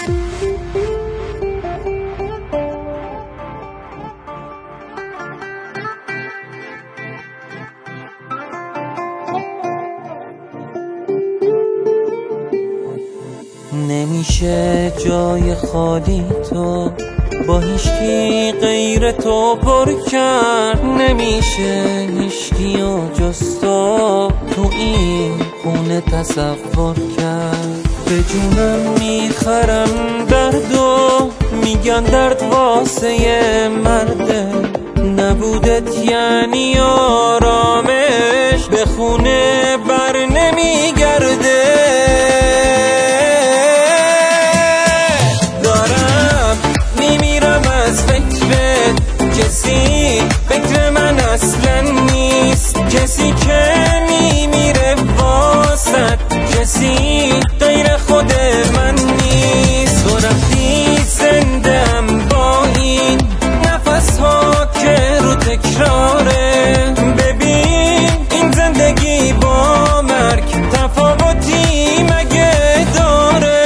نمیشه جای خالی تو با هیچکی غیر تو پر کرد، نمیشه هیچکیو جز تو این خونه تصور کرد. به جونم میخرم دردو، میگن درد واسه مرده، نبودت یعنی آرامش به خونه بر نمیگرده. کسی فکر من اصلا نیست، کسی که میمیره واسد، کسی غیر خود من نیست. تو رفتی زندم با این نفس ها که رو تکراره، ببین این زندگی با مرگ تفاوتی مگه داره؟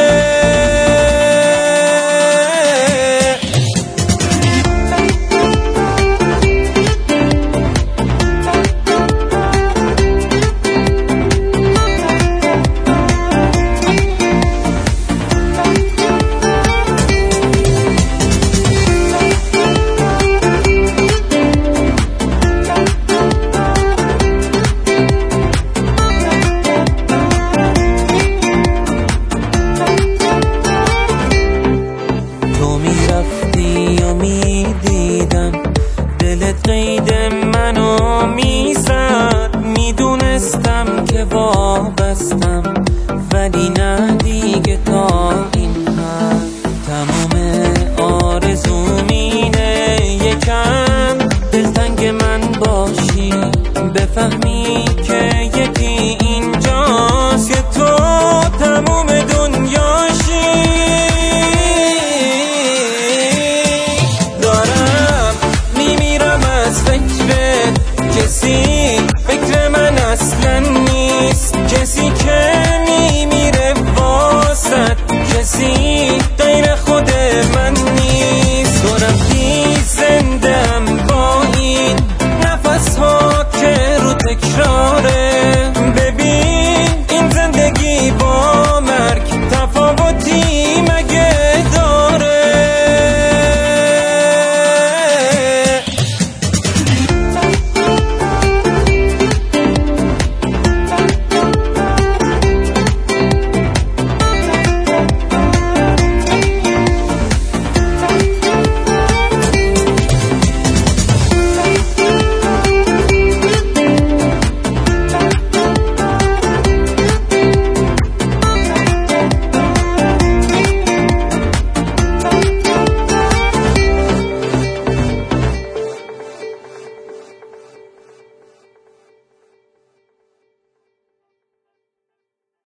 دلت قید منو میزد، میدونستم که وابستم، ولی نه دیگه تا این حد. تمام آرزوم اینه یکم دلتنگ من باشی، بفهمی که یکی اینجاست که تو تموم دنیاشی. کسی فکر من اصلا نیست، کسی که میمیره واسد، کسی